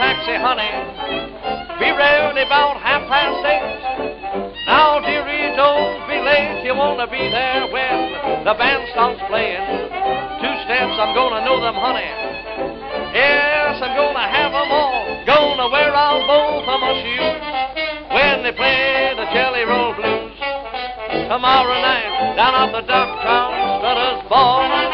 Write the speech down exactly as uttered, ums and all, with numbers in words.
taxi, honey. Be ready about half past eight. Now, dearie, don't be late. You want to be there when the band stops playing. Two steps, I'm going to know them, honey. Yes, I'm going to have them all. Going to wear out both of my shoes when they play the Jelly Roll Blues. Tomorrow night, down at the Ducktown Studders Ball.